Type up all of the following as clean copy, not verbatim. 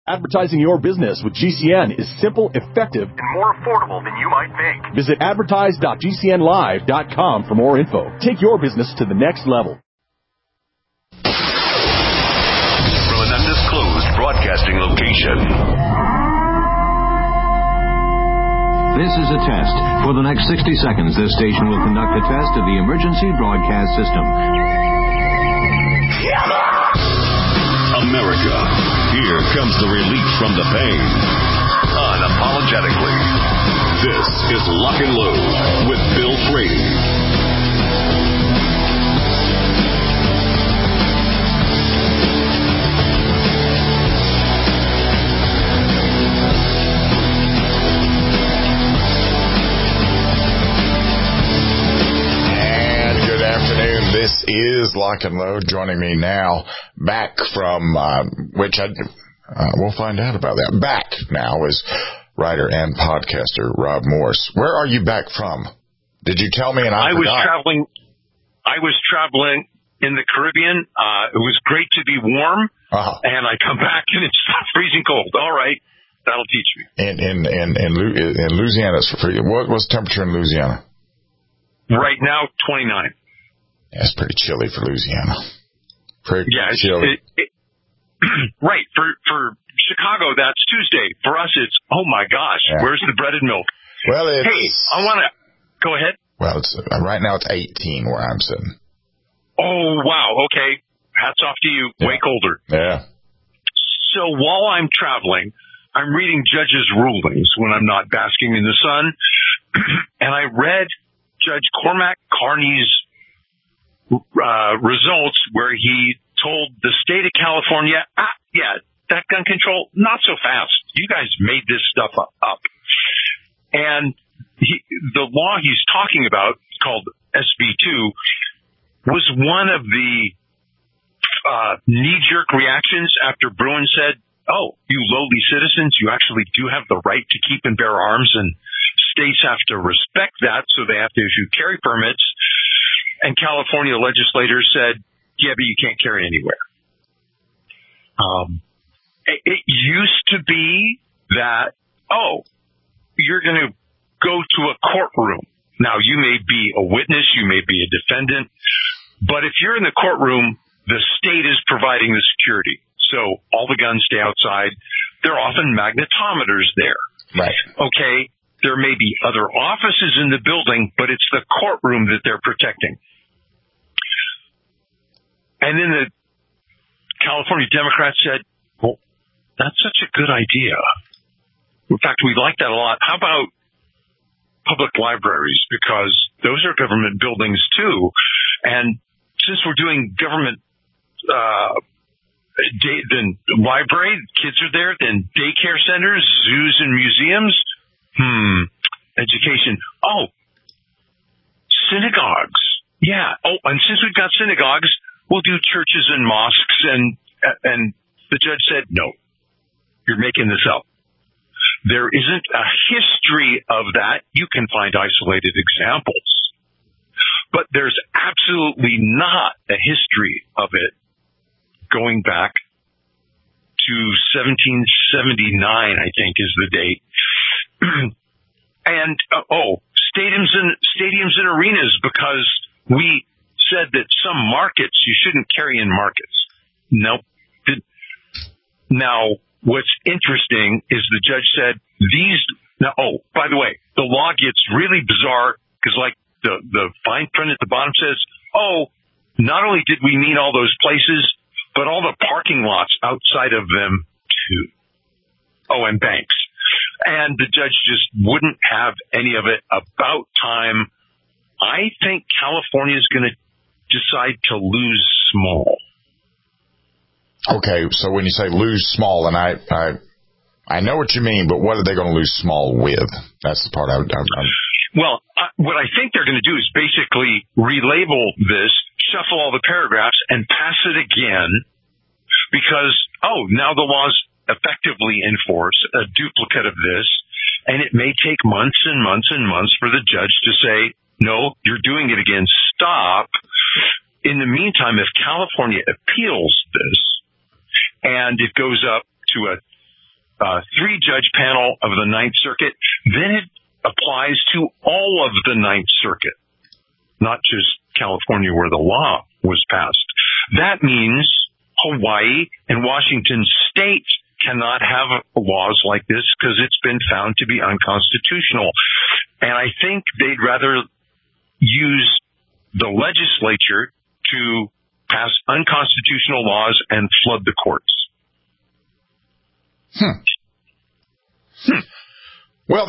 Advertising your business with GCN is simple, effective, and more affordable than you might think. Visit advertise.gcnlive.com for more info. Take your business to the next level. From an undisclosed broadcasting location. This is a test. For the next 60 seconds, this station will conduct a test of the emergency broadcast system. America, here comes the relief from the pain. Unapologetically. This is Lock and Load with Bill Frady. This is Lock and Load. Joining me now, back from we'll find out about that. Back now is writer and podcaster Rob Morse. Where are you back from? Did you tell me? And I forgot. I was traveling in the Caribbean. It was great to be warm, and I come back and it's freezing cold. All right, that'll teach me. In Louisiana, what was the temperature in Louisiana? Right now, 29. That's pretty chilly for Louisiana. Pretty chilly. Right. For Chicago, that's Tuesday. For us, it's, oh my gosh, where's the breaded milk? Well, hey, I want to go ahead. Well, it's right now it's 18 where I'm sitting. Oh, wow. Okay. Hats off to you. Yeah. Way colder. Yeah. So while I'm traveling, I'm reading judges' rulings when I'm not basking in the sun. And I read Judge Cormac Carney's results where he told the state of California, that gun control, not so fast. You guys made this stuff up. And the law he's talking about, called SB2, was one of the knee-jerk reactions after Bruen said, oh, you lowly citizens, you actually do have the right to keep and bear arms, and states have to respect that, so they have to issue carry permits. And California legislators said, yeah, but you can't carry anywhere. It used to be that, you're going to go to a courtroom. Now, you may be a witness, you may be a defendant, but if you're in the courtroom, the state is providing the security. So all the guns stay outside. There are often magnetometers there. Right. Okay, there may be other offices in the building, but it's the courtroom that they're protecting. And then the California Democrats said, well, that's such a good idea. In fact, we like that a lot. How about public libraries? Because those are government buildings, too. And since we're doing government then library, kids are there, then daycare centers, zoos and museums, education. Oh, synagogues. Yeah. Oh, and since we've got synagogues, we'll do churches and mosques, and the judge said, no, you're making this up. There isn't a history of that. You can find isolated examples, but there's absolutely not a history of it going back to 1779, I think is the date. And, stadiums and arenas, because we said that some markets, you shouldn't carry in markets. Nope. Now, what's interesting is the judge said by the way, the law gets really bizarre because like the fine print at the bottom says, not only did we mean all those places, but all the parking lots outside of them too. Oh, and banks. And the judge just wouldn't have any of it. About time. I think California is going to decide to lose small. Okay, so when you say lose small, and I know what you mean, but what are they going to lose small with? That's the part Well, what I think they're going to do is basically relabel this, shuffle all the paragraphs, and pass it again because, now the law's effectively in force, a duplicate of this, and it may take months and months and months for the judge to say, no, you're doing it again, stop. In the meantime, if California appeals this and it goes up to a 3-judge panel of the Ninth Circuit, then it applies to all of the Ninth Circuit, not just California where the law was passed. That means Hawaii and Washington State cannot have laws like this because it's been found to be unconstitutional. And I think they'd rather use the legislature to pass unconstitutional laws and flood the courts. Well,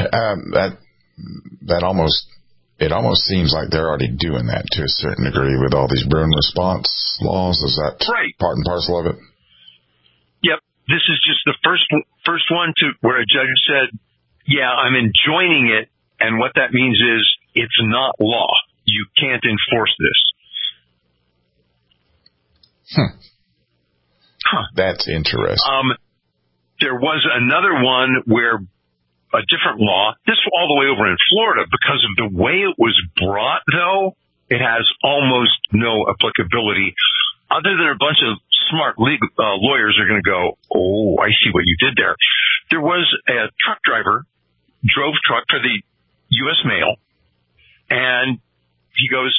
that almost seems like they're already doing that to a certain degree with all these burn response laws. Is that right? Part and parcel of it? Yep. This is just the first one to where a judge said, "Yeah, I'm enjoining it," and what that means is it's not law. You can't enforce this. That's interesting. There was another one where a different law, this all the way over in Florida, because of the way it was brought, though, it has almost no applicability, other than a bunch of smart legal lawyers are going to go, "Oh, I see what you did there." There was a truck driver, drove truck for the U.S. Mail, and he goes,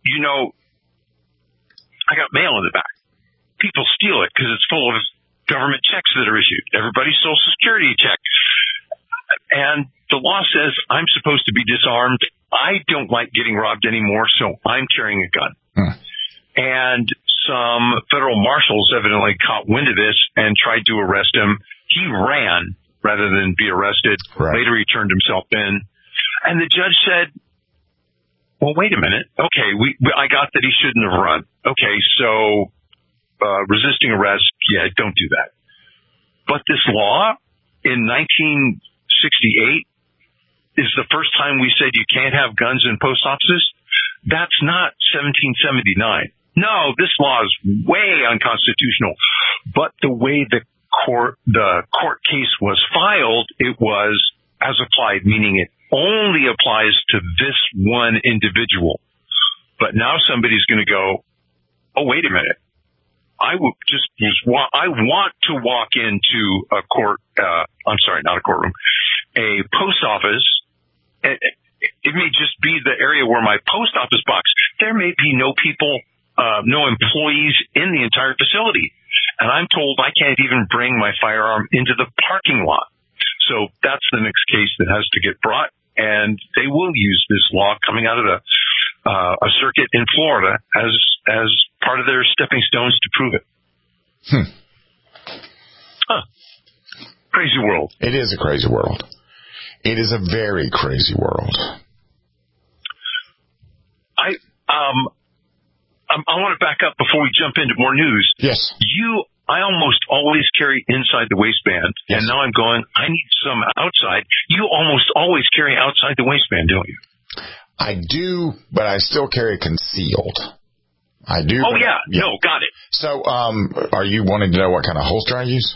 I got mail in the back. People steal it because it's full of government checks that are issued. Everybody's Social Security check. And the law says I'm supposed to be disarmed. I don't like getting robbed anymore, so I'm carrying a gun. And some federal marshals evidently caught wind of this and tried to arrest him. He ran rather than be arrested. Right. Later, he turned himself in. And the judge said, well, wait a minute. Okay, I got that he shouldn't have run. Okay, so resisting arrest, yeah, don't do that. But this law in 1968 is the first time we said you can't have guns in post offices. That's not 1779. No, this law is way unconstitutional. But the way the court case was filed, it was as applied, meaning it only applies to this one individual. But now somebody's going to go, oh, wait a minute. I want to walk into a court, not a courtroom, a post office. It may just be the area where my post office box. There may be no people, no employees in the entire facility. And I'm told I can't even bring my firearm into the parking lot. So that's the next case that has to get brought. And they will use this law coming out of a circuit in Florida as part of their stepping stones to prove it. Crazy world. It is a crazy world. It is a very crazy world. I want to back up before we jump into more news. Yes. I almost always carry inside the waistband, yes. And now I'm going, I need some outside. You almost always carry outside the waistband, don't you? I do, but I still carry concealed. I do. Oh, yeah. No, got it. So, are you wanting to know what kind of holster I use?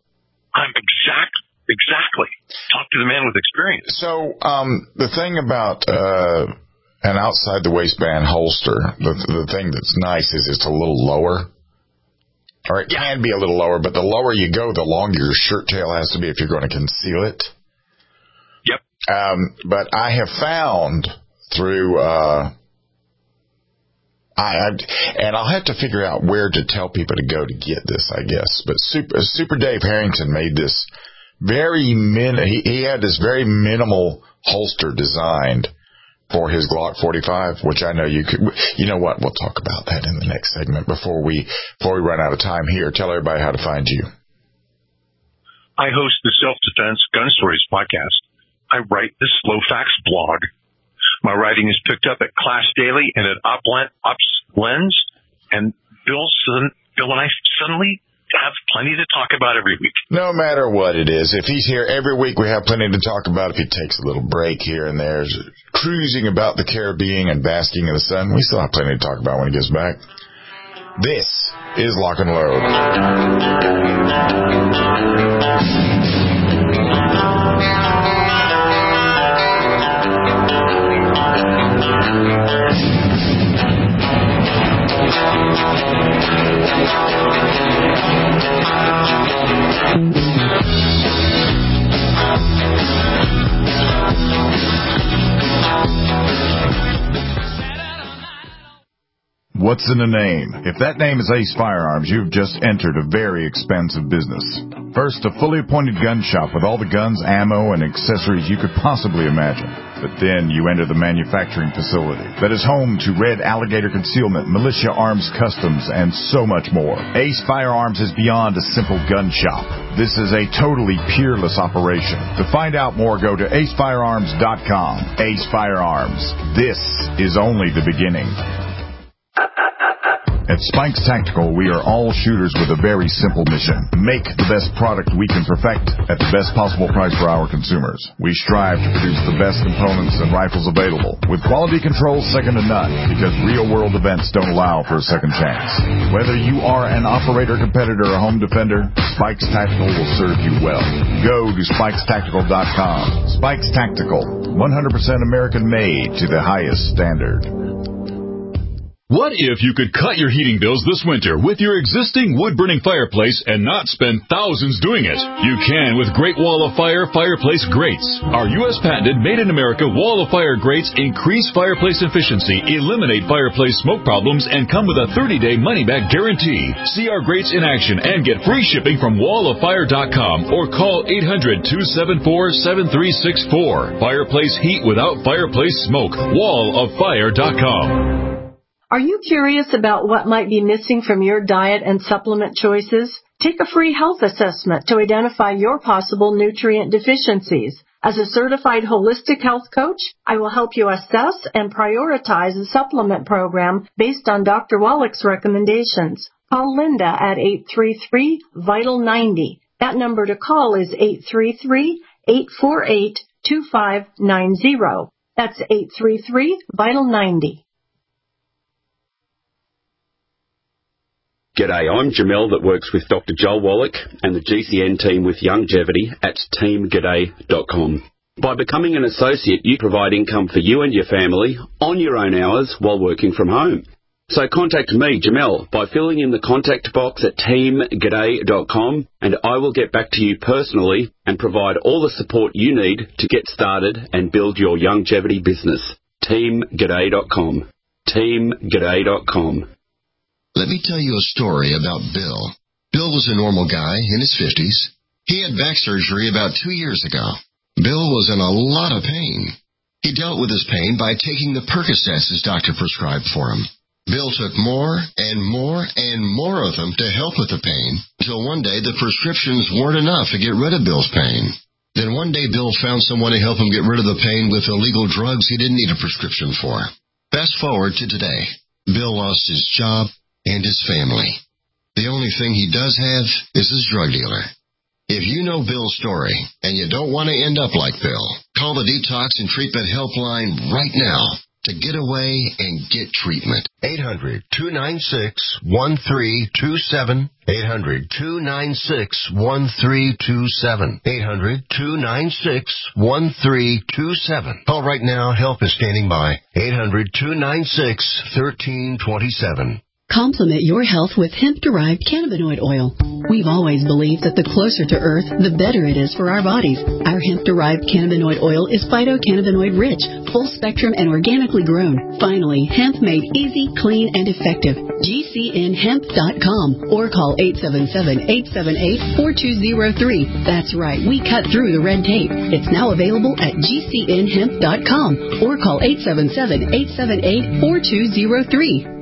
Exactly. Talk to the man with experience. So, the thing about an outside the waistband holster, the thing that's nice is it's a little lower. Or it can be a little lower, but the lower you go, the longer your shirt tail has to be if you're going to conceal it. Yep. But I have found through, and I'll have to figure out where to tell people to go to get this, I guess. But Super Dave Harrington made this he had this very minimal holster designed for his Glock 45, which I know you could. You know what? We'll talk about that in the next segment before we run out of time here. Tell everybody how to find you. I host the Self-Defense Gun Stories podcast. I write the Slow Facts blog. My writing is picked up at Class Daily and at Ops Lens. And Bill and I suddenly have plenty to talk about every week. No matter what it is. If he's here every week, we have plenty to talk about. If he takes a little break here and there, cruising about the Caribbean and basking in the sun, we still have plenty to talk about when he gets back. This is Lock and Load. What's in a name? If that name is Ace Firearms, you've just entered a very expensive business. First, a fully appointed gun shop with all the guns, ammo, and accessories you could possibly imagine. But then you enter the manufacturing facility that is home to Red Alligator Concealment, Militia Arms Customs, and so much more. Ace Firearms is beyond a simple gun shop. This is a totally peerless operation. To find out more, go to acefirearms.com. Ace Firearms. This is only the beginning. At Spikes Tactical, we are all shooters with a very simple mission. Make the best product we can perfect at the best possible price for our consumers. We strive to produce the best components and rifles available, with quality control second to none, because real-world events don't allow for a second chance. Whether you are an operator, competitor, or home defender, Spikes Tactical will serve you well. Go to SpikesTactical.com. Spikes Tactical, 100% American-made to the highest standard. What if you could cut your heating bills this winter with your existing wood-burning fireplace and not spend thousands doing it? You can with Great Wall of Fire fireplace grates. Our U.S.-patented, made-in-America Wall of Fire grates increase fireplace efficiency, eliminate fireplace smoke problems, and come with a 30-day money-back guarantee. See our grates in action and get free shipping from walloffire.com or call 800-274-7364. Fireplace heat without fireplace smoke. walloffire.com. Are you curious about what might be missing from your diet and supplement choices? Take a free health assessment to identify your possible nutrient deficiencies. As a certified holistic health coach, I will help you assess and prioritize a supplement program based on Dr. Wallach's recommendations. Call Linda at 833-VITAL-90. That number to call is 833-848-2590. That's 833-VITAL-90. G'day, I'm Jamel that works with Dr. Joel Wallach and the GCN team with Longevity at teamg'day.com. By becoming an associate, you provide income for you and your family on your own hours while working from home. So contact me, Jamel, by filling in the contact box at teamg'day.com, and I will get back to you personally and provide all the support you need to get started and build your longevity business. teamg'day.com. teamg'day.com. Let me tell you a story about Bill. Bill was a normal guy in his 50s. He had back surgery about 2 years ago. Bill was in a lot of pain. He dealt with his pain by taking the Percocets his doctor prescribed for him. Bill took more and more and more of them to help with the pain, until one day the prescriptions weren't enough to get rid of Bill's pain. Then one day Bill found someone to help him get rid of the pain with illegal drugs he didn't need a prescription for. Fast forward to today. Bill lost his job and his family. The only thing he does have is his drug dealer. If you know Bill's story and you don't want to end up like Bill, call the Detox and Treatment Helpline right now to get away and get treatment. 800-296-1327. 800-296-1327. 800-296-1327. Call right now. Help is standing by. 800-296-1327. Complement your health with hemp-derived cannabinoid oil. We've always believed that the closer to Earth, the better it is for our bodies. Our hemp-derived cannabinoid oil is phytocannabinoid-rich, full-spectrum, and organically grown. Finally, hemp made easy, clean, and effective. GCNhemp.com or call 877-878-4203. That's right, we cut through the red tape. It's now available at GCNhemp.com or call 877-878-4203.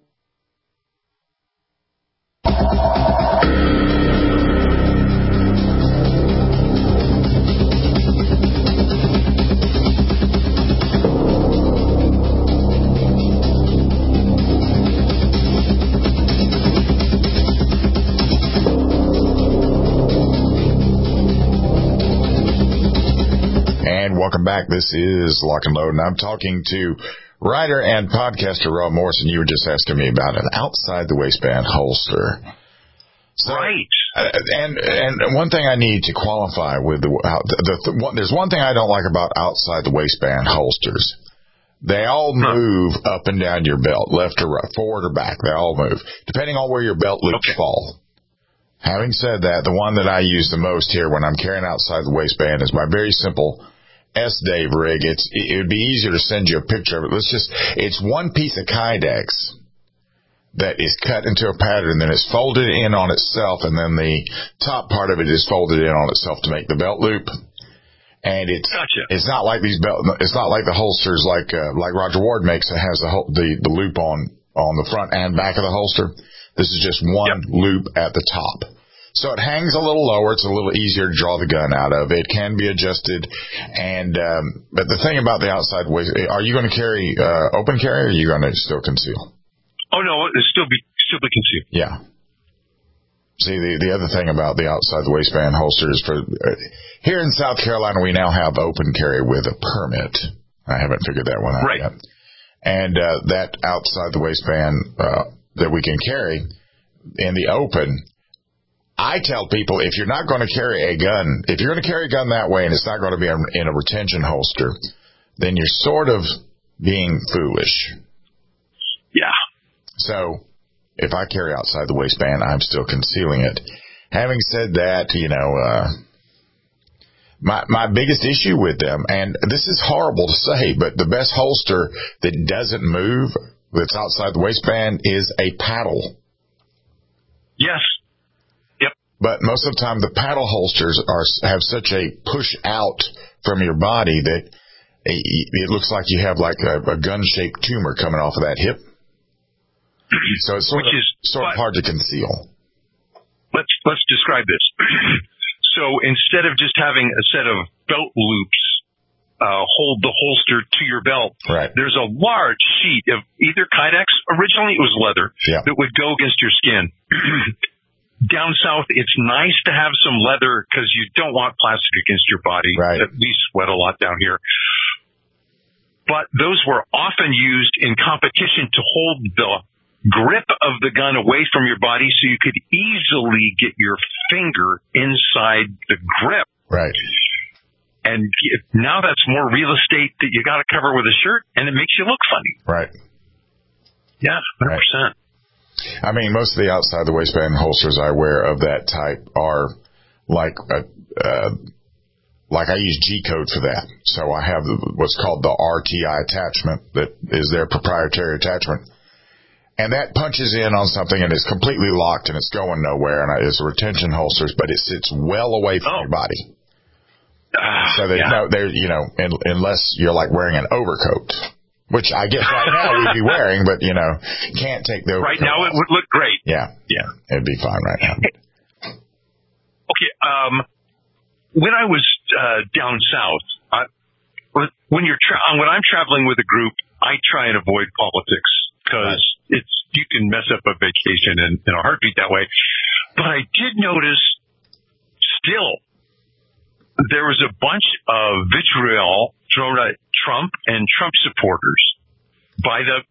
Welcome back. This is Lock and Load, and I'm talking to writer and podcaster Rob Morrison. You were just asking me about an outside-the-waistband holster. So, right. And one thing I need to qualify with, there's one thing I don't like about outside-the-waistband holsters. They all move up and down your belt, left or right, forward or back. They all move, depending on where your belt loops fall. Having said that, the one that I use the most here when I'm carrying outside the waistband is my very simple S-Dave rig. It would be easier to send you a picture of it. It's one piece of Kydex, that is cut into a pattern, then it's folded in on itself, and then the top part of it is folded in on itself to make the belt loop. And it's not like it's not like the holsters like Roger Ward makes that has the loop on the front and back of the holster. This is just one loop at the top. So it hangs a little lower. It's a little easier to draw the gun out of. It can be adjusted. And but the thing about the outside waist, are you going to carry open carry, or are you going to still conceal? Oh no, it'll still be concealed. Yeah. See, the other thing about the outside the waistband holsters here in South Carolina, we now have open carry with a permit. I haven't figured that one out yet. And that outside the waistband that we can carry in the open, I tell people, if you're not going to carry a gun, if you're going to carry a gun that way and it's not going to be in a retention holster, then you're sort of being foolish. Yeah. So if I carry outside the waistband, I'm still concealing it. Having said that, my biggest issue with them, and this is horrible to say, but the best holster that doesn't move that's outside the waistband is a paddle. Yes. Yep. But most of the time, the paddle holsters have such a push out from your body that it looks like you have like a gun-shaped tumor coming off of that hip. So it's sort of hard to conceal. Let's describe this. So instead of just having a set of belt loops hold the holster to your belt, there's a large sheet of either Kydex, originally it was leather, that would go against your skin. Down south, it's nice to have some leather because you don't want plastic against your body. We sweat a lot down here. But those were often used in competition to hold the grip of the gun away from your body so you could easily get your finger inside the grip. Right. And now that's more real estate that you got to cover with a shirt, and it makes you look funny. Right. Yeah, 100%. Right. I mean, most of the outside the waistband holsters I wear of that type are like I use G-code for that. So I have what's called the RTI attachment that is their proprietary attachment. And that punches in on something and it's completely locked and it's going nowhere. And it's a retention holsters, but it sits well away from your body. So unless you're like wearing an overcoat, which I guess right now we'd be wearing, but can't take the overcoat. Right now it would look great. Yeah. It'd be fine right now. Okay. When I was down south, when I'm traveling with a group, I try and avoid politics because you can mess up a vacation in a heartbeat that way. But I did notice still there was a bunch of vitriol thrown at Trump and Trump supporters by the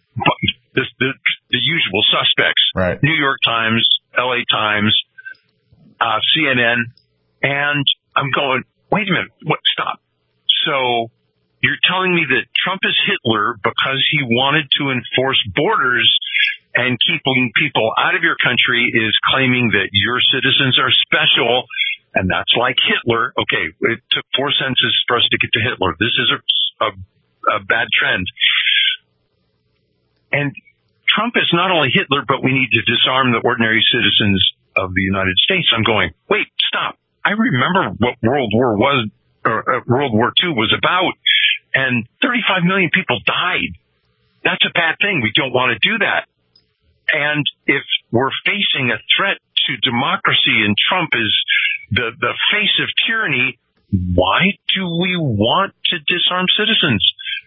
usual suspects. Right. New York Times, LA Times, CNN, and I'm going, wait a minute, stop. So you're telling me that Trump is Hitler because he wanted to enforce borders and keeping people out of your country is claiming that your citizens are special, and that's like Hitler. Okay, it took 4 sentences for us to get to Hitler. This is a bad trend. And Trump is not only Hitler, but we need to disarm the ordinary citizens of the United States. I'm going, wait, stop. I remember what World War II was about, and 35 million people died. That's a bad thing. We don't want to do that. And if we're facing a threat to democracy and Trump is the face of tyranny, why do we want to disarm citizens?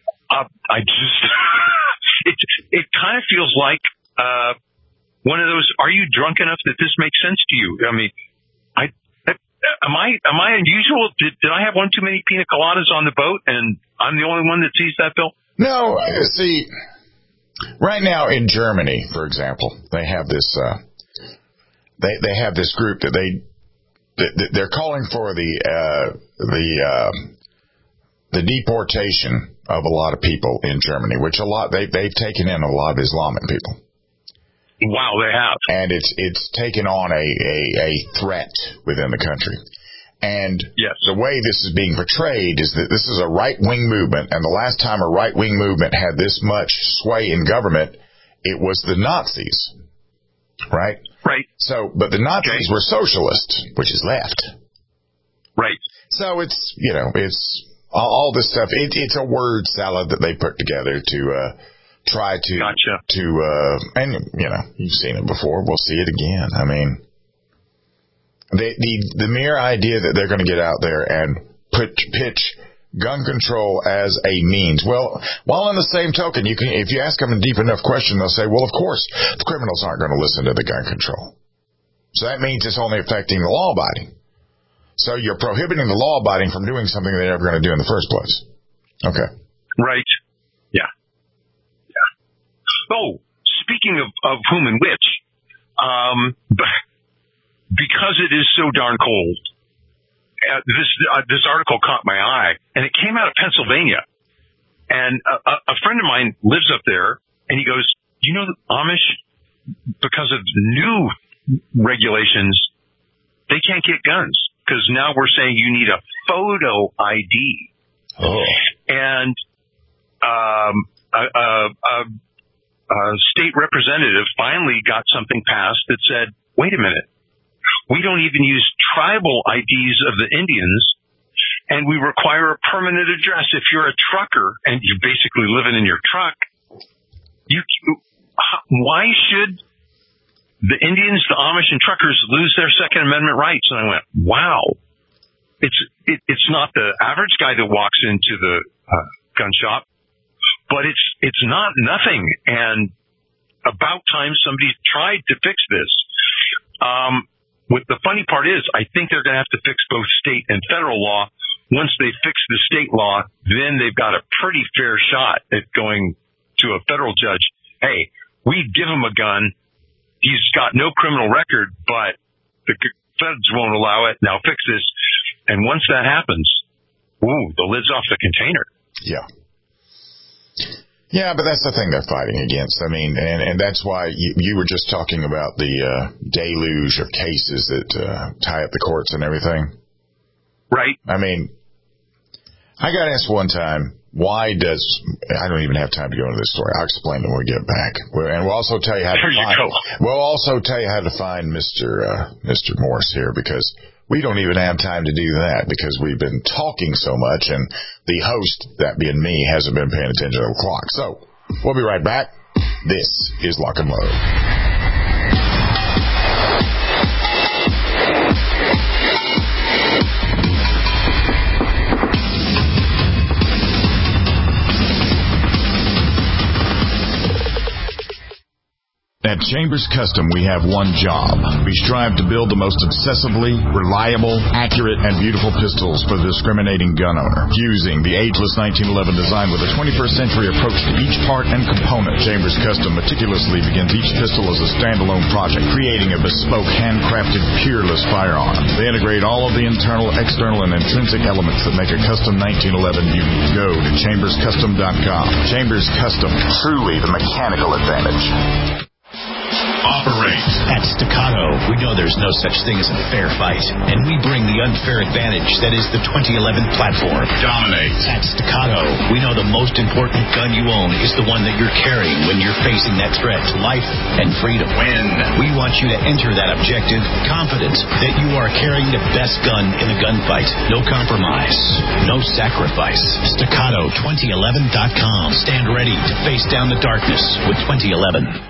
It kind of feels like one of those, are you drunk enough that this makes sense to you? I mean, am I unusual? Did I have one too many pina coladas on the boat and I'm the only one that sees that, Bill? No, see, right now in Germany, for example, they have this they have this group that they're calling for the deportation of a lot of people in Germany, which they've taken in a lot of Islamic people. Wow, they have. And it's taken on a threat within the country. And the way this is being portrayed is that this is a right-wing movement, and the last time a right-wing movement had this much sway in government, it was the Nazis, right? Right. So, but the Nazis were socialists, which is left. Right. So it's, it's all this stuff. It's a word salad that they put together to try to, and you've seen it before. We'll see it again. I mean, the mere idea that they're going to get out there and pitch gun control as a means. Well, while on the same token, if you ask them a deep enough question, they'll say, well, of course, the criminals aren't going to listen to the gun control. So that means it's only affecting the law-abiding. So you're prohibiting the law-abiding from doing something they're never going to do in the first place. Okay. Right. Yeah. Oh, speaking of whom and which, because it is so darn cold, this article caught my eye, and it came out of Pennsylvania. And a friend of mine lives up there, and he goes, the Amish, because of new regulations, they can't get guns, because now we're saying you need a photo ID. Oh. And a state representative finally got something passed that said, wait a minute, we don't even use tribal IDs of the Indians, and we require a permanent address. If you're a trucker and you're basically living in your truck, why should the Indians, the Amish, and truckers lose their Second Amendment rights? And I went, wow. It's not the average guy that walks into the gun shop, but it's not nothing. And about time somebody tried to fix this. What the funny part is, I think they're going to have to fix both state and federal law. Once they fix the state law, then they've got a pretty fair shot at going to a federal judge. Hey, we give him a gun. He's got no criminal record, but the feds won't allow it. Now fix this. And once that happens, the lid's off the container. Yeah. Yeah, but that's the thing they're fighting against. I mean, and that's why you were just talking about the deluge of cases that tie up the courts and everything. Right. I mean, I got asked one time, I don't even have time to go into this story. I'll explain it when we get back. And we'll also tell you how to find Mr. Morse here, because we don't even have time to do that because we've been talking so much, and the host, that being me, hasn't been paying attention to the clock. So, we'll be right back. This is Lock and Load. At Chambers Custom, we have one job. We strive to build the most obsessively, reliable, accurate, and beautiful pistols for the discriminating gun owner. Fusing the ageless 1911 design with a 21st century approach to each part and component, Chambers Custom meticulously begins each pistol as a standalone project, creating a bespoke, handcrafted, peerless firearm. They integrate all of the internal, external, and intrinsic elements that make a custom 1911 unique. Go to chamberscustom.com. Chambers Custom, truly the mechanical advantage. Operate. At Staccato, we know there's no such thing as a fair fight, and we bring the unfair advantage that is the 2011 platform. Dominate. At Staccato, we know the most important gun you own is the one that you're carrying when you're facing that threat to life and freedom. Win. We want you to enter that objective confident that you are carrying the best gun in the gunfight. No compromise. No sacrifice. Staccato2011.com. Stand ready to face down the darkness with 2011.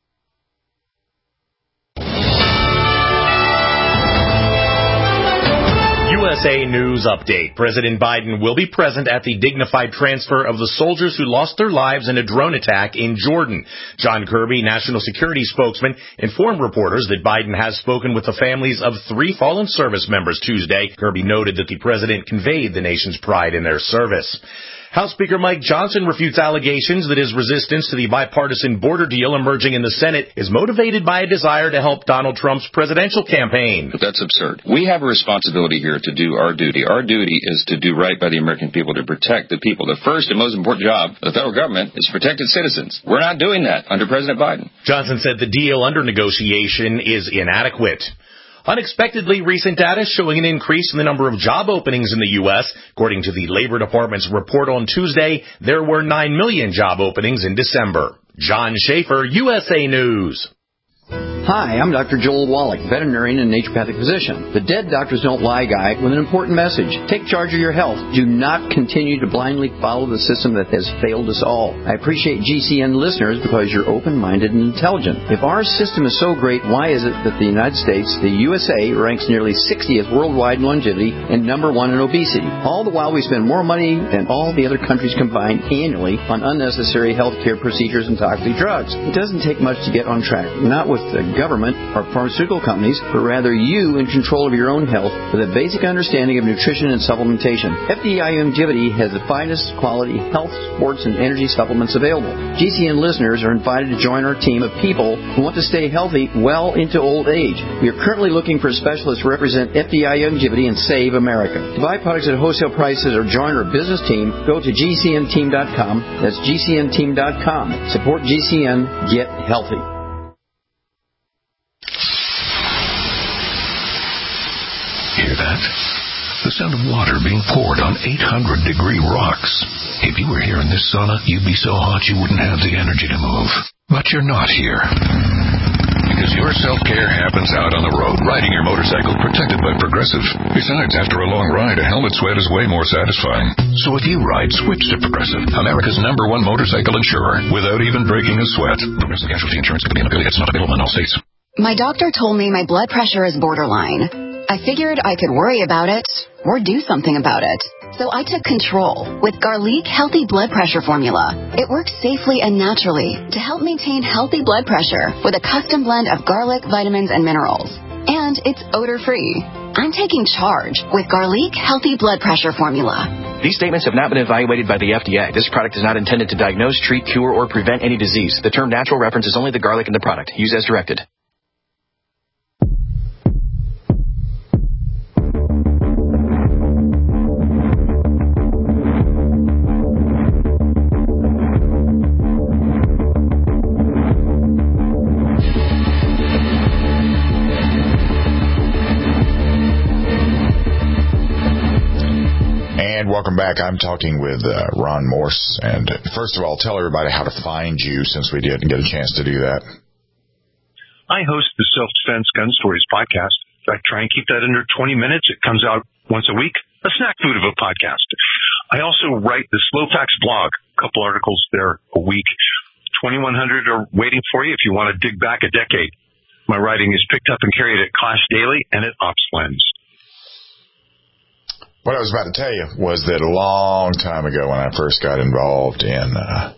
USA News Update. President Biden will be present at the dignified transfer of the soldiers who lost their lives in a drone attack in Jordan. John Kirby, national security spokesman, informed reporters that Biden has spoken with the families of 3 fallen service members Tuesday. Kirby noted that the president conveyed the nation's pride in their service. House Speaker Mike Johnson refutes allegations that his resistance to the bipartisan border deal emerging in the Senate is motivated by a desire to help Donald Trump's presidential campaign. That's absurd. We have a responsibility here to do our duty. Our duty is to do right by the American people, to protect the people. The first and most important job of the federal government is to protect its citizens. We're not doing that under President Biden. Johnson said the deal under negotiation is inadequate. Unexpectedly, recent data showing an increase in the number of job openings in the U.S. According to the Labor Department's report on Tuesday, there were 9 million job openings in December. John Schaefer, USA News. Hi, I'm Dr. Joel Wallach, veterinarian and naturopathic physician. The Dead Doctors Don't Lie guy with an important message. Take charge of your health. Do not continue to blindly follow the system that has failed us all. I appreciate GCN listeners because you're open-minded and intelligent. If our system is so great, why is it that the United States, the USA, ranks nearly 60th worldwide in longevity and number 1 in obesity? All the while we spend more money than all the other countries combined annually on unnecessary healthcare procedures and toxic drugs. It doesn't take much to get on track. Not with the government or pharmaceutical companies, but rather you in control of your own health with a basic understanding of nutrition and supplementation. FDI Longevity has the finest quality health, sports, and energy supplements available. GCN listeners are invited to join our team of people who want to stay healthy well into old age. We are currently looking for specialists to represent FDI Longevity and Save America. To buy products at wholesale prices or join our business team, go to GCNteam.com. That's GCNteam.com. Support GCN. Get healthy. Hear that? The sound of water being poured on 800-degree rocks. If you were here in this sauna, you'd be so hot you wouldn't have the energy to move. But you're not here. Because your self-care happens out on the road, riding your motorcycle protected by Progressive. Besides, after a long ride, a helmet sweat is way more satisfying. So if you ride, switch to Progressive, America's #1 motorcycle insurer, without even breaking a sweat. Progressive Casualty Insurance Company and affiliates, not available in all states. My doctor told me my blood pressure is borderline. I figured I could worry about it or do something about it. So I took control with Garlic Healthy Blood Pressure Formula. It works safely and naturally to help maintain healthy blood pressure with a custom blend of garlic, vitamins, and minerals. And it's odor-free. I'm taking charge with Garlic Healthy Blood Pressure Formula. These statements have not been evaluated by the FDA. This product is not intended to diagnose, treat, cure, or prevent any disease. The term natural references only the garlic in the product. Use as directed. Welcome back. I'm talking with Ron Morse. And first of all, tell everybody how to find you since we didn't get a chance to do that. I host the Self-Defense Gun Stories podcast. I try and keep that under 20 minutes. It comes out once a week, a snack food of a podcast. I also write the Slow Facts blog, a couple articles there a week. 2,100 are waiting for you if you want to dig back a decade. My writing is picked up and carried at Clash Daily and at OpsLens. What I was about to tell you was that a long time ago when I first got involved in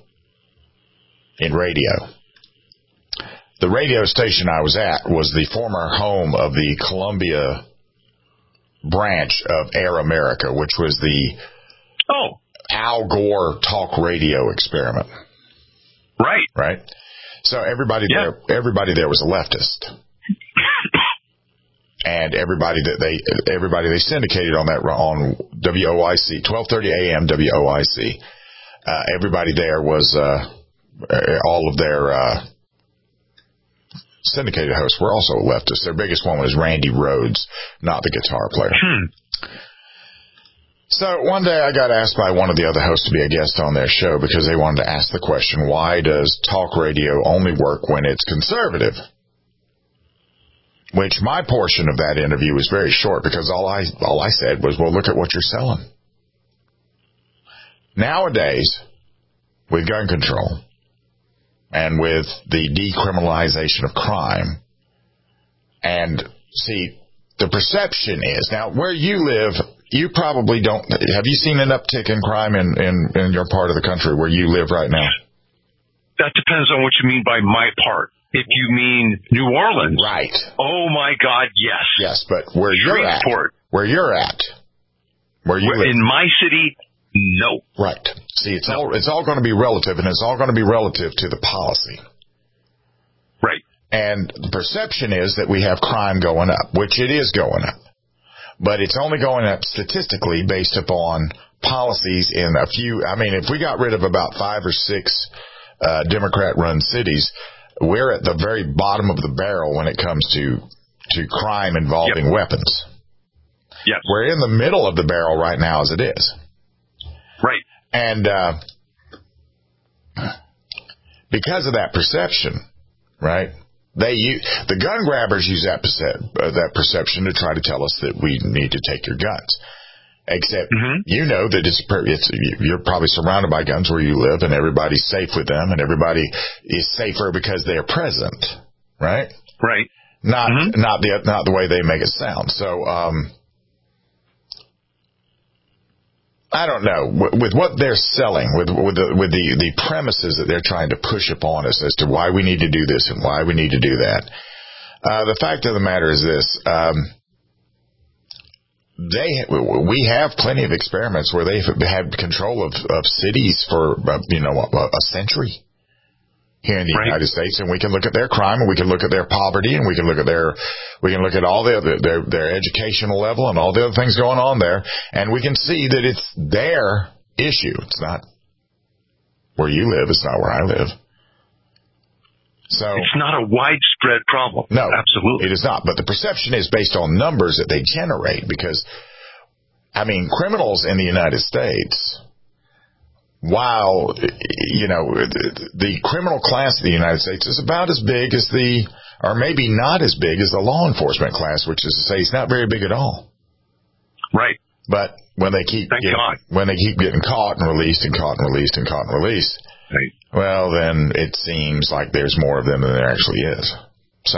radio, the radio station I was at was the former home of the Columbia branch of Air America, which was the Al Gore talk radio experiment. Right. So everybody there was a leftist. And everybody they syndicated on WOIC, 1230 AM WOIC. Everybody there was, all of their, syndicated hosts were also leftists. Their biggest one was Randy Rhoads, not the guitar player. So one day I got asked by one of the other hosts to be a guest on their show because they wanted to ask the question, why does talk radio only work when it's conservative? Which my portion of that interview was very short because all I said was, well, look at what you're selling. Nowadays, with gun control and with the decriminalization of crime, and see, the perception is, now where you live, you probably don't, have you seen an uptick in crime in your part of the country where you live right now? That depends on what you mean by my part. If you mean New Orleans. Right. Oh, my God, yes. Yes, but where you're at, where you live. In my city, no. Right. See, it's all going to be relative, and it's all going to be relative to the policy. Right. And the perception is that we have crime going up, which it is going up. But it's only going up statistically based upon policies in a few, if we got rid of about 5 or 6 Democrat-run cities, we're at the very bottom of the barrel when it comes to crime involving weapons. Yep. We're in the middle of the barrel right now as it is. Right. And because of that perception, right? The gun grabbers use that perception to try to tell us that we need to take your guns. Except you know that you're probably surrounded by guns where you live, and everybody's safe with them, and everybody is safer because they're present, right? Right. Not the way they make it sound. So I don't know, with what they're selling, with the premises that they're trying to push upon us as to why we need to do this and why we need to do that. The fact of the matter is this: we have plenty of experiments where they've had control of cities for a century here in the United States, and we can look at their crime, and we can look at their poverty, and we can look at all their educational level and all the other things going on there, and we can see that it's their issue. It's not where you live. It's not where I live. So it's not a widespread problem. No, absolutely, it is not. But the perception is based on numbers that they generate, because, I mean, criminals in the United States, while, the criminal class of the United States is about as big as or maybe not as big as the law enforcement class, which is to say it's not very big at all. Right. But when they keep getting caught and released and caught and released and caught and released, right. Well, then it seems like there's more of them than there actually is. So,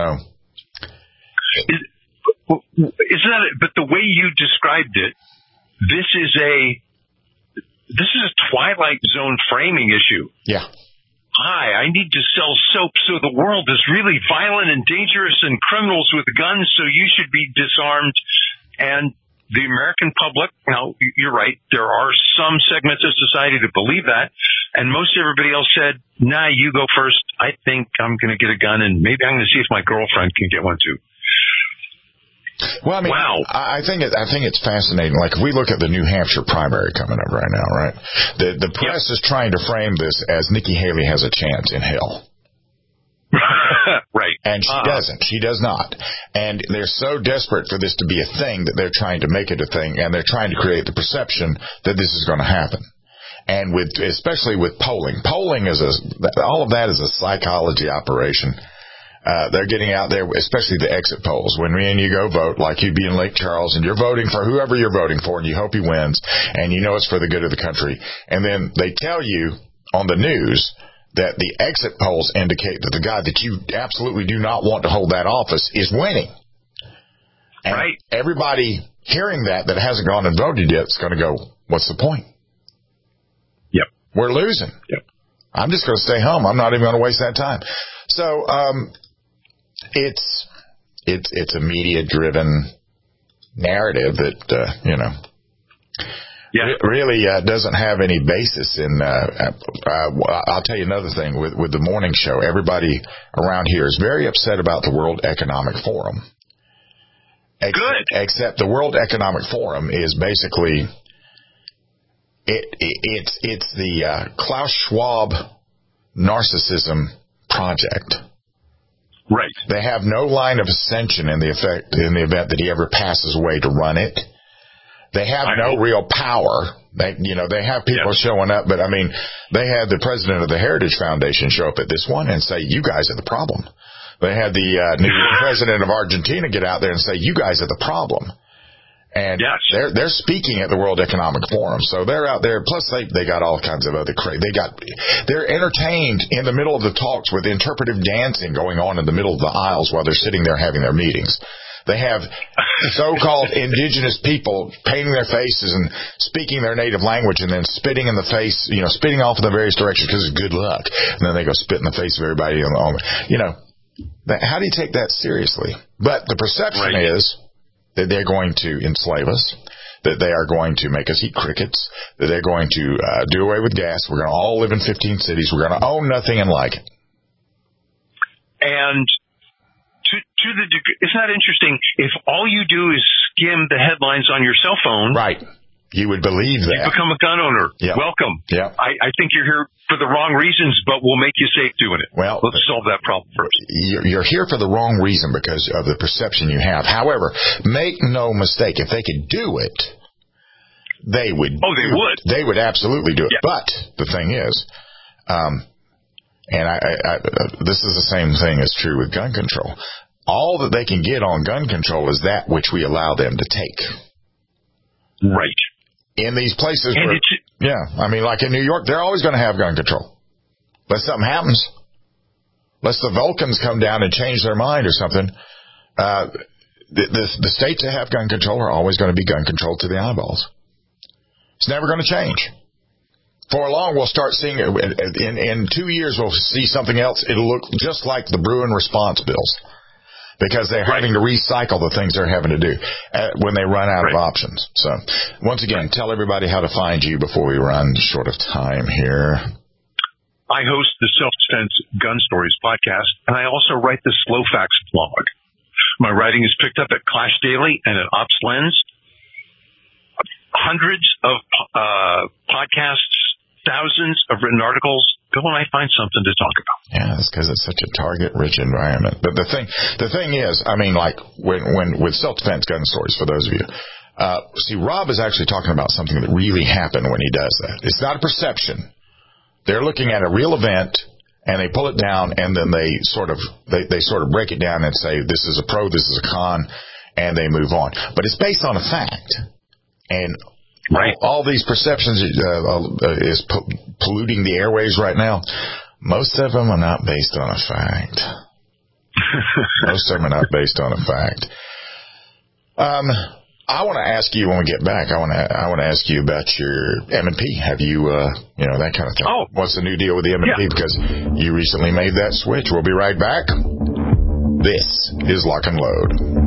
isn't that it? But the way you described it, this is a Twilight Zone framing issue. Yeah. Hi, I need to sell soap, so the world is really violent and dangerous and criminals with guns, so you should be disarmed. And the American public, now, you're right, there are some segments of society that believe that, and most everybody else said, nah, you go first. I think I'm going to get a gun, and maybe I'm going to see if my girlfriend can get one too. Well, I mean, wow. I think it's fascinating. Like, if we look at the New Hampshire primary coming up right now, right? The press is trying to frame this as Nikki Haley has a chance in hell. Right. And she doesn't. She does not. And they're so desperate for this to be a thing that they're trying to make it a thing, and they're trying to create the perception that this is going to happen. And especially with polling. Polling all of that is a psychology operation. They're getting out there, especially the exit polls. When me and you go vote, like you'd be in Lake Charles, and you're voting for whoever you're voting for, and you hope he wins, and you know it's for the good of the country. And then they tell you on the news that the exit polls indicate that the guy that you absolutely do not want to hold that office is winning. And right. Everybody hearing that hasn't gone and voted yet is going to go, what's the point? Yep. We're losing. Yep. I'm just going to stay home. I'm not even going to waste that time. So, it's a media-driven narrative that, really doesn't have any basis in, I'll tell you another thing with the morning show. Everybody around here is very upset about the World Economic Forum. Good. Except the World Economic Forum is basically, it's the Klaus Schwab narcissism project. Right. They have no line of ascension in the event that he ever passes away to run it. They have no real power. They have people showing up, but I mean, they had the president of the Heritage Foundation show up at this one and say, "You guys are the problem." They had the new president of Argentina get out there and say, "You guys are the problem." And they're speaking at the World Economic Forum, so they're out there. Plus, they got all kinds of other they're entertained in the middle of the talks with interpretive dancing going on in the middle of the aisles while they're sitting there having their meetings. They have so-called indigenous people painting their faces and speaking their native language and then spitting in the face, spitting off in the various directions because it's good luck. And then they go spit in the face of everybody. How do you take that seriously? But the perception is that they're going to enslave us, that they are going to make us eat crickets, that they're going to do away with gas. We're going to all live in 15 cities. We're going to own nothing and like it. And to the degree, isn't that interesting? If all you do is skim the headlines on your cell phone, right, you would believe that. You become a gun owner. Yep. Welcome. Yep. I think you're here for the wrong reasons, but we'll make you safe doing it. Well, let's solve that problem first. You're here for the wrong reason because of the perception you have. However, make no mistake, if they could do it, they would. Oh, they would. They would absolutely do it. Yeah. But the thing is, And this is the same thing is true with gun control. All that they can get on gun control is that which we allow them to take. Right. In these places where, like in New York, they're always going to have gun control. Unless something happens. Unless the Vulcans come down and change their mind or something. The states that have gun control are always going to be gun control to the eyeballs. It's never going to change. For long, we'll start seeing it. In 2 years, we'll see something else. It'll look just like the Bruin response bills because they're having to recycle the things they're having to do when they run out of options. So, once again, tell everybody how to find you before we run short of time here. I host the Self-Defense Gun Stories podcast, and I also write the Slow Facts blog. My writing is picked up at Clash Daily and at Ops Lens. Hundreds of podcasts, thousands of written articles. Go when I find something to talk about. Yeah, that's because it's such a target-rich environment. But the thing is, I mean, like when with Self-Defense Gun Stories, for those of you, see, Rob is actually talking about something that really happened when he does that. It's not a perception. They're looking at a real event, and they pull it down, and then they sort of break it down and say, this is a pro, this is a con, and they move on. But it's based on a fact. And all these perceptions is polluting the airways right now. Most of them are not based on a fact. Most of them are not based on a fact. I want to ask you when we get back. I want to ask you about your M&P. Have you, that kind of thing? Oh, what's the new deal with the M&P? Yeah. Because you recently made that switch. We'll be right back. This is Lock and Load.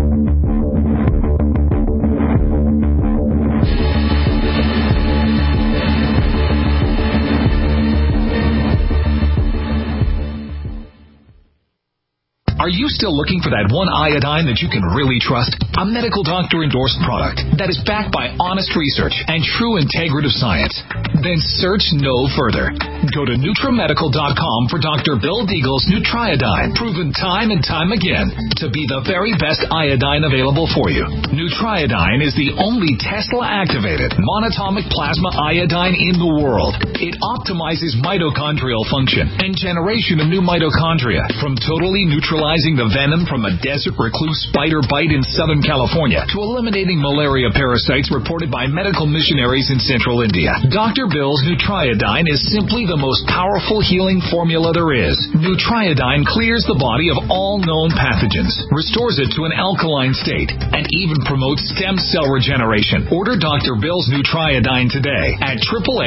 Are you still looking for that one iodine that you can really trust? A medical doctor endorsed product that is backed by honest research and true integrative science? Then search no further. Go to NutriMedical.com for Dr. Bill Deagle's Nutriodine, proven time and time again to be the very best iodine available for you. Nutriodine is the only Tesla-activated monatomic plasma iodine in the world. It optimizes mitochondrial function and generation of new mitochondria from totally neutralizing the venom from a desert recluse spider bite in Southern California to eliminating malaria parasites reported by medical missionaries in Central India. Dr. Bill's Nutriodine is simply the most powerful healing formula there is. Nutriodine clears the body of all known pathogens, restores it to an alkaline state, and even promotes stem cell regeneration. Order Dr. Bill's Nutriodine today at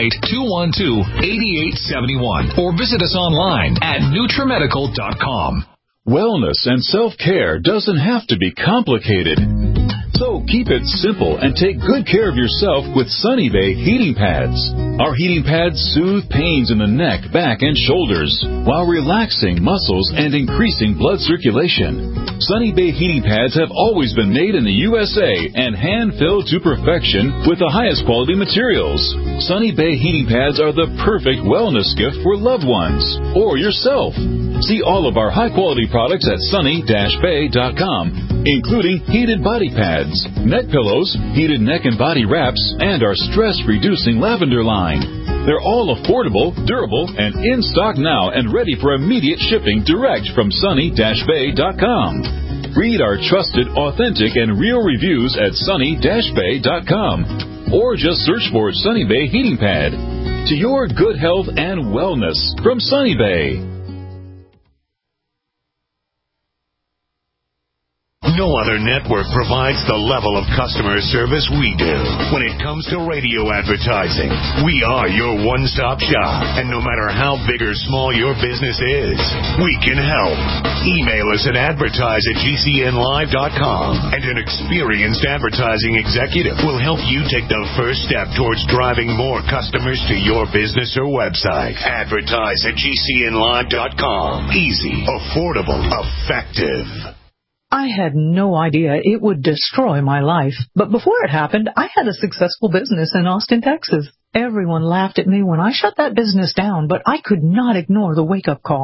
888-212-8871 or visit us online at NutriMedical.com. Wellness and self-care doesn't have to be complicated. So keep it simple and take good care of yourself with Sunny Bay heating pads. Our heating pads soothe pains in the neck, back, and shoulders while relaxing muscles and increasing blood circulation. Sunny Bay heating pads have always been made in the USA and hand-filled to perfection with the highest quality materials. Sunny Bay heating pads are the perfect wellness gift for loved ones or yourself. See all of our high-quality products at sunny-bay.com, including heated body pads, neck pillows, heated neck and body wraps, and our stress-reducing lavender line. They're all affordable, durable, and in stock now and ready for immediate shipping direct from sunny-bay.com. Read our trusted, authentic, and real reviews at sunny-bay.com or just search for Sunny Bay Heating Pad. To your good health and wellness from Sunny Bay. No other network provides the level of customer service we do. When it comes to radio advertising, we are your one-stop shop. And no matter how big or small your business is, we can help. Email us at advertise@gcnlive.com, and an experienced advertising executive will help you take the first step towards driving more customers to your business or website. Advertise@gcnlive.com. Easy, affordable, effective. I had no idea it would destroy my life. But before it happened, I had a successful business in Austin, Texas. Everyone laughed at me when I shut that business down, but I could not ignore the wake-up call.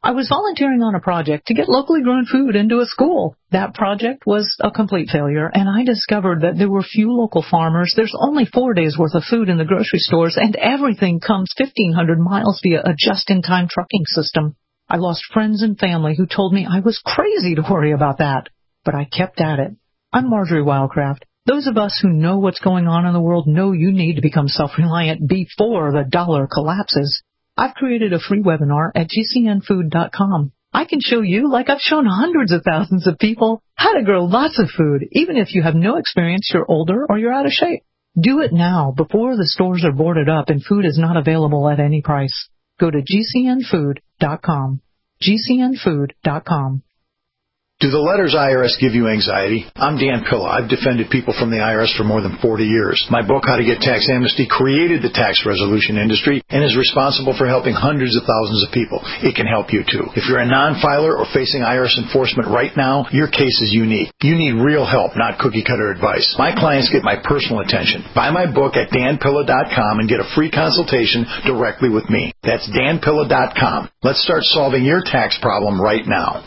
I was volunteering on a project to get locally grown food into a school. That project was a complete failure, and I discovered that there were few local farmers. There's only 4 days' worth of food in the grocery stores, and everything comes 1,500 miles via a just-in-time trucking system. I lost friends and family who told me I was crazy to worry about that, but I kept at it. I'm Marjorie Wildcraft. Those of us who know what's going on in the world know you need to become self-reliant before the dollar collapses. I've created a free webinar at gcnfood.com. I can show you, like I've shown hundreds of thousands of people, how to grow lots of food, even if you have no experience, you're older, or you're out of shape. Do it now, before the stores are boarded up and food is not available at any price. Go to gcnfood.com. gcnfood.com. Do the letters IRS give you anxiety? I'm Dan Pilla. I've defended people from the IRS for more than 40 years. My book, How to Get Tax Amnesty, created the tax resolution industry and is responsible for helping hundreds of thousands of people. It can help you, too. If you're a non-filer or facing IRS enforcement right now, your case is unique. You need real help, not cookie-cutter advice. My clients get my personal attention. Buy my book at danpilla.com and get a free consultation directly with me. That's danpilla.com. Let's start solving your tax problem right now.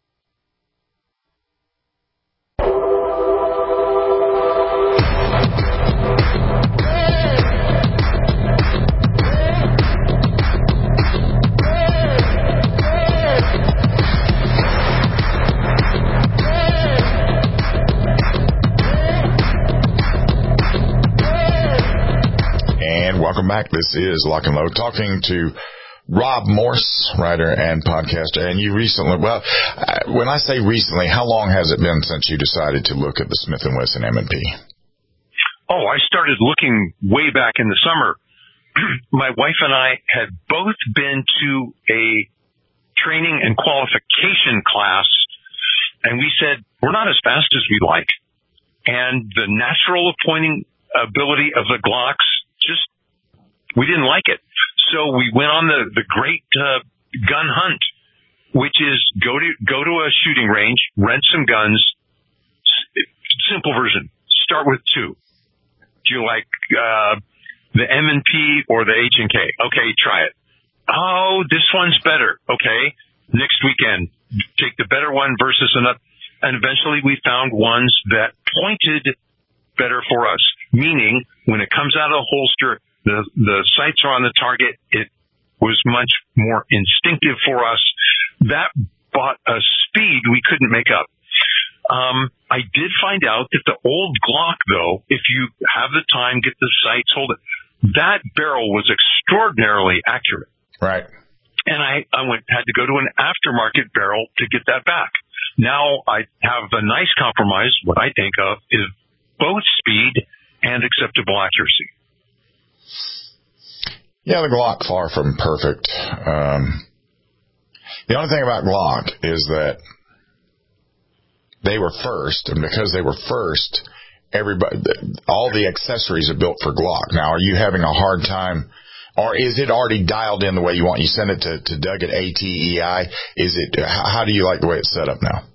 Welcome back. This is Lock and Load, talking to Rob Morse, writer and podcaster. And you recently, well, when I say recently, how long has it been since you decided to look at the Smith & Wesson M&P? Oh, I started looking way back in the summer. My wife and I had both been to a training and qualification class, and we said, we're not as fast as we like. And the natural appointing ability of the Glocks, just we didn't like it. So we went on the great gun hunt, which is go to a shooting range, rent some guns. Simple version. Start with 2. Do you like the M&P or the H&K? Okay, try it. Oh, this one's better. Okay, next weekend, take the better one versus another. And eventually we found ones that pointed better for us, meaning when it comes out of the holster, the sights are on the target. It was much more instinctive for us. That brought a speed we couldn't make up. I did find out that the old Glock, though, if you have the time, get the sights, hold it, that barrel was extraordinarily accurate. Right. And I had to go to an aftermarket barrel to get that back. Now I have a nice compromise. What I think of is both speed and acceptable accuracy. Yeah, the Glock, far from perfect. The only thing about Glock is that they were first, and because they were first, all the accessories are built for Glock. Now, are you having a hard time, or is it already dialed in the way you want? You send it to Doug at ATEI. How do you like the way it's set up now?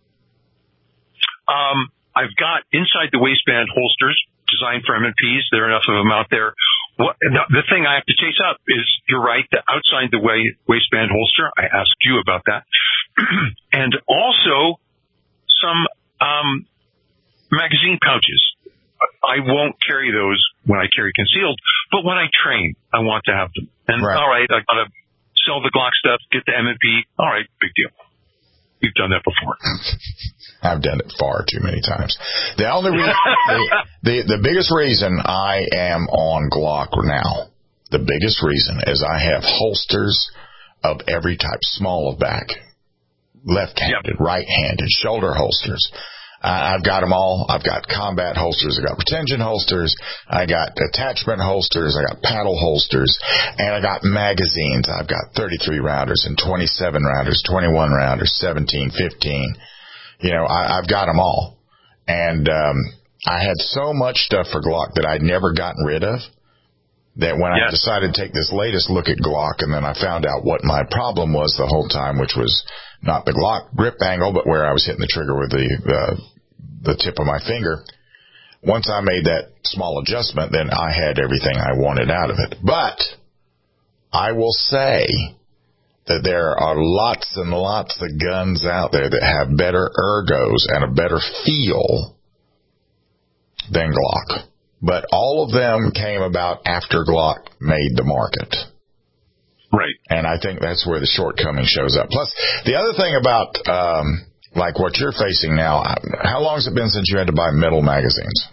I've got inside the waistband holsters designed for M&Ps. There are enough of them out there. The thing I have to chase up is, you're right, the outside the waistband holster. I asked you about that. And also some magazine pouches. I won't carry those when I carry concealed, but when I train, I want to have them. And right. All right, I got to sell the Glock stuff, get the M&P. All right, big deal. We've done that before. I've done it far too many times. The only reason, the biggest reason I am on Glock now, the biggest reason is I have holsters of every type, small of back, left-handed, right-handed, shoulder holsters. I've got them all. I've got combat holsters. I've got retention holsters. I got attachment holsters. I got paddle holsters. And I got magazines. I've got 33 rounders and 27 rounders, 21 rounders, 17, 15. You know, I've got them all. And I had so much stuff for Glock that I'd never gotten rid of, that when I decided to take this latest look at Glock, and then I found out what my problem was the whole time, which was not the Glock grip angle, but where I was hitting the trigger with the tip of my finger. Once I made that small adjustment, then I had everything I wanted out of it. But I will say that there are lots and lots of guns out there that have better ergos and a better feel than Glock. But all of them came about after Glock made the market. Right. And I think that's where the shortcoming shows up. Plus, the other thing about, like what you're facing now, how long has it been since you had to buy metal magazines?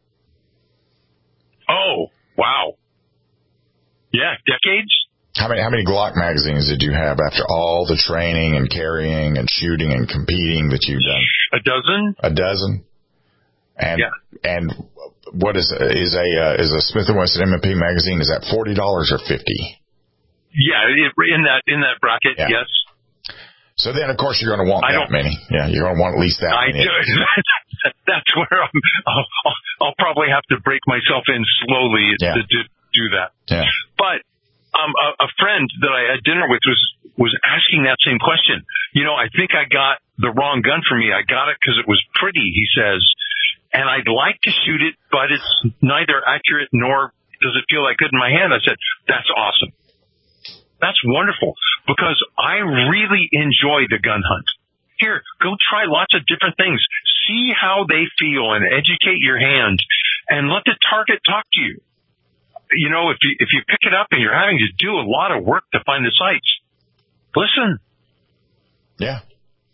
Oh, wow. Yeah, decades. How many Glock magazines did you have after all the training and carrying and shooting and competing that you've done? A dozen. A dozen? And, yeah. And what is a Smith & Wesson M&P magazine, is that $40 or $50? Yeah, in that bracket, yeah. Yes. So then, of course, you're going to want that many. Yeah, you're going to want at least that many. That's where I'll probably have to break myself in slowly to do that. Yeah. But a friend that I had dinner with was asking that same question. You know, I think I got the wrong gun for me. I got it because it was pretty, he says, and I'd like to shoot it, but it's neither accurate nor does it feel like good in my hand. I said, that's awesome. That's wonderful, because I really enjoy the gun hunt. Here, go try lots of different things. See how they feel and educate your hand and let the target talk to you. You know, if you pick it up and you're having to do a lot of work to find the sights, listen. Yeah.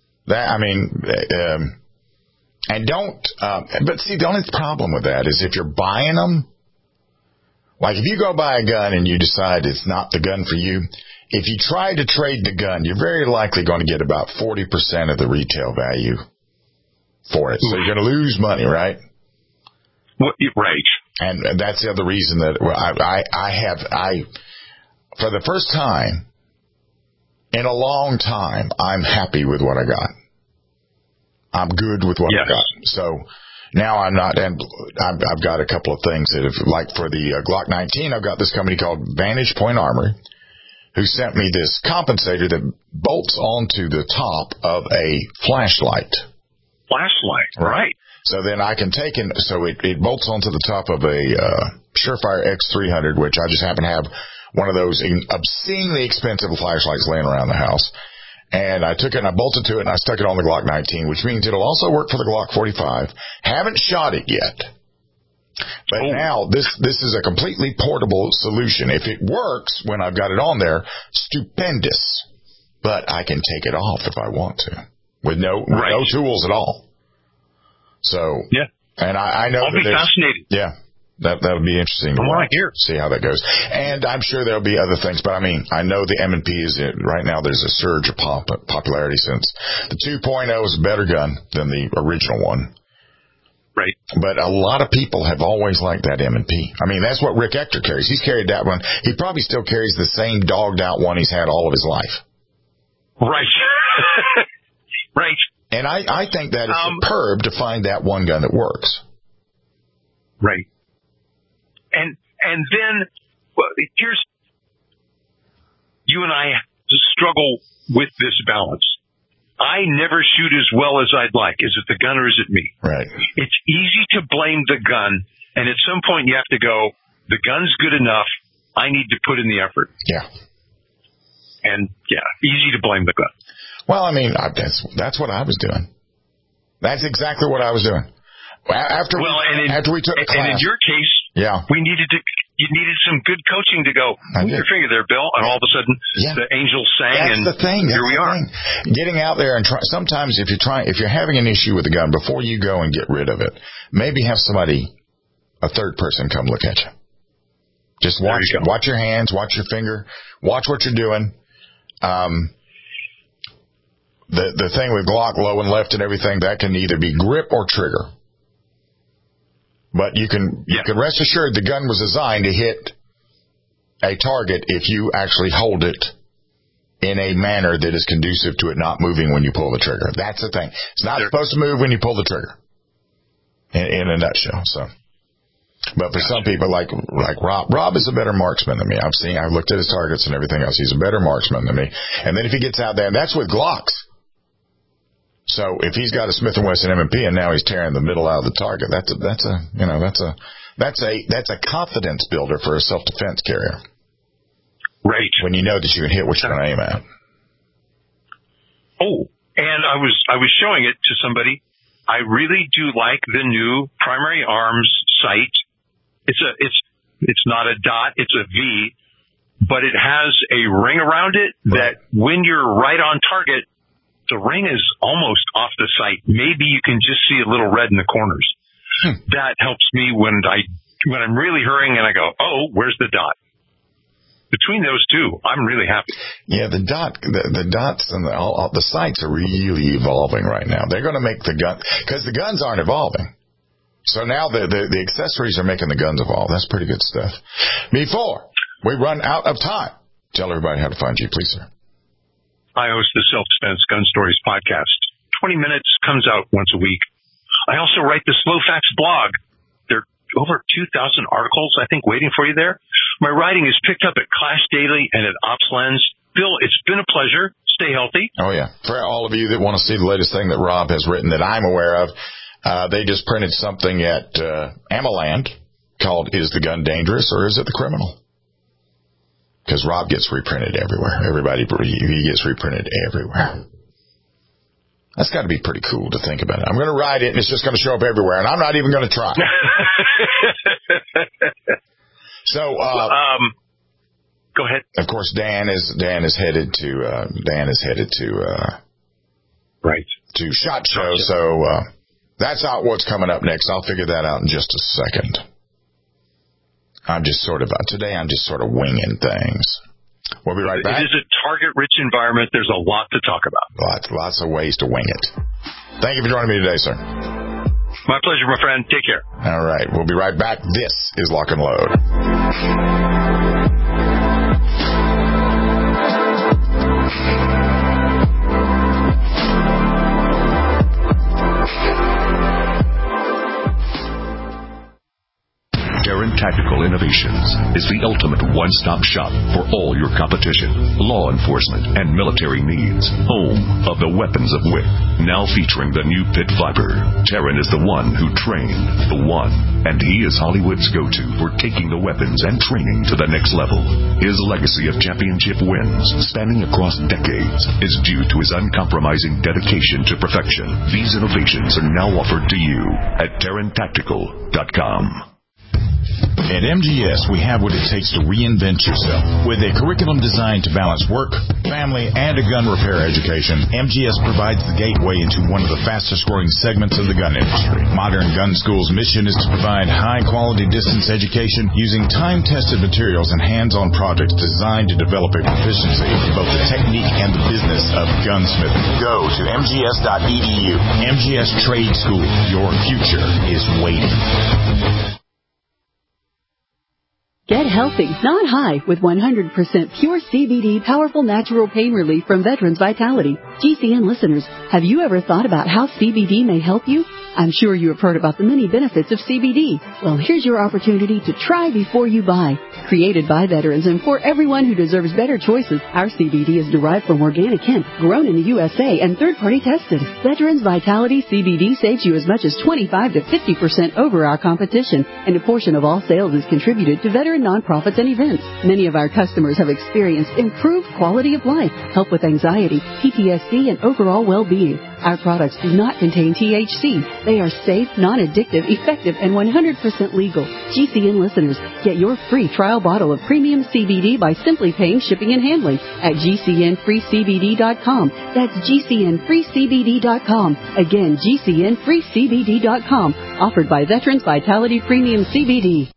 And don't, but see, the only problem with that is if you're buying them, like if you go buy a gun and you decide it's not the gun for you, if you try to trade the gun, you're very likely going to get about 40% of the retail value for it. So you're going to lose money, right? Right. And that's the other reason that I for the first time in a long time, I'm happy with what I got. I'm good with what I got. So now I'm not, and I've got a couple of things that have, like for the Glock 19, I've got this company called Vantage Point Armory, who sent me this compensator that bolts onto the top of a flashlight. Right. So then I can take it, so it bolts onto the top of a Surefire X300, which I just happen to have one of those obscenely expensive flashlights laying around the house. And I took it and I bolted to it and I stuck it on the Glock 19, which means it'll also work for the Glock 45. Haven't shot it yet. But now this is a completely portable solution. If it works when I've got it on there, stupendous. But I can take it off if I want to with no tools at all. So, yeah. And I know I'll be fascinated. Yeah. That'll be interesting to see how that goes. And I'm sure there'll be other things, but I mean, I know the M&P is right now. There's a surge of popularity since the 2.0 is a better gun than the original one. Right. But a lot of people have always liked that M&P. I mean, that's what Rick Ector carries. He's carried that one. He probably still carries the same dogged out one he's had all of his life. Right. Right. And I think that is superb to find that one gun that works. Right. And then, well, here's, you and I struggle with this balance. I never shoot as well as I'd like. Is it the gun or is it me? Right. It's easy to blame the gun, and at some point you have to go, the gun's good enough, I need to put in the effort. Yeah. And, easy to blame the gun. Well, I mean, that's what I was doing. That's exactly what I was doing. After we took the class. And in your case, you needed some good coaching to go, move your finger there, Bill, and all of a sudden the angel sang. That's the thing. Here we are. Getting out there and sometimes if you're having an issue with the gun, before you go and get rid of it, maybe have a third person come look at you. Just watch your hands, watch your finger, watch what you're doing. The thing with Glock low and left and everything, that can either be grip or trigger. But you can rest assured the gun was designed to hit a target if you actually hold it in a manner that is conducive to it not moving when you pull the trigger. That's the thing. It's not supposed to move when you pull the trigger. In a nutshell. So, but for some people like Rob is a better marksman than me. I've looked at his targets and everything else. He's a better marksman than me. And then if he gets out there, and that's with Glocks. So if he's got a Smith & Wesson M&P and now he's tearing the middle out of the target, that's a confidence builder for a self-defense carrier. Right. When you know that you can hit what you're going to aim at. Oh, and I was showing it to somebody. I really do like the new Primary Arms sight. It's not a dot, it's a V, but it has a ring around it that when you're right on target, the ring is almost off the sight. Maybe you can just see a little red in the corners. That helps me when I'm really hurrying and I go, oh, where's the dot? Between those two, I'm really happy. Yeah, the dots and the sights are really evolving right now. They're going to make the gun, because the guns aren't evolving. So now the accessories are making the guns evolve. That's pretty good stuff. Before we run out of time, tell everybody how to find you, please, sir. I host the Self-Defense Gun Stories podcast. 20 minutes, comes out once a week. I also write the Slow Facts blog. There are over 2,000 articles, I think, waiting for you there. My writing is picked up at Clash Daily and at OpsLens. Bill, it's been a pleasure. Stay healthy. Oh, yeah. For all of you that want to see the latest thing that Rob has written that I'm aware of, they just printed something at Amaland called Is the Gun Dangerous or Is it the Criminal? Because Rob gets reprinted everywhere. He gets reprinted everywhere. That's got to be pretty cool to think about it. I'm going to write it, and it's just going to show up everywhere, and I'm not even going to try. So, go ahead. Of course, Dan is headed to SHOT Show. So that's out. What's coming up next? I'll figure that out in just a second. I'm just sort of winging things. We'll be right back. It is a target-rich environment. There's a lot to talk about. Lots of ways to wing it. Thank you for joining me today, sir. My pleasure, my friend. Take care. All right. We'll be right back. This is Lock and Load. Taran Tactical Innovations is the ultimate one-stop shop for all your competition, law enforcement, and military needs. Home of the weapons of WIC. Now featuring the new pit fiber. Taran is the one who trained the one, and he is Hollywood's go-to for taking the weapons and training to the next level. His legacy of championship wins, spanning across decades, is due to his uncompromising dedication to perfection. These innovations are now offered to you at TaranTactical.com. At MGS, we have what it takes to reinvent yourself. With a curriculum designed to balance work, family, and a gun repair education, MGS provides the gateway into one of the fastest-growing segments of the gun industry. Modern Gun School's mission is to provide high-quality distance education using time-tested materials and hands-on projects designed to develop a proficiency in both the technique and the business of gunsmithing. Go to mgs.edu. MGS Trade School. Your future is waiting. Get healthy, not high, with 100% pure CBD powerful natural pain relief from Veterans Vitality. GCN listeners, have you ever thought about how CBD may help you? I'm sure you have heard about the many benefits of CBD. Well, here's your opportunity to try before you buy. Created by veterans and for everyone who deserves better choices, our CBD is derived from organic hemp, grown in the USA, and third-party tested. Veterans Vitality CBD saves you as much as 25 to 50% over our competition, and a portion of all sales is contributed to veteran nonprofits and events. Many of our customers have experienced improved quality of life, help with anxiety, PTSD, and overall well-being. Our products do not contain THC. They are safe, non-addictive, effective, and 100% legal. GCN listeners, get your free trial bottle of premium CBD by simply paying shipping and handling at GCNFreeCBD.com. That's GCNFreeCBD.com. Again, GCNFreeCBD.com. Offered by Veterans Vitality Premium CBD.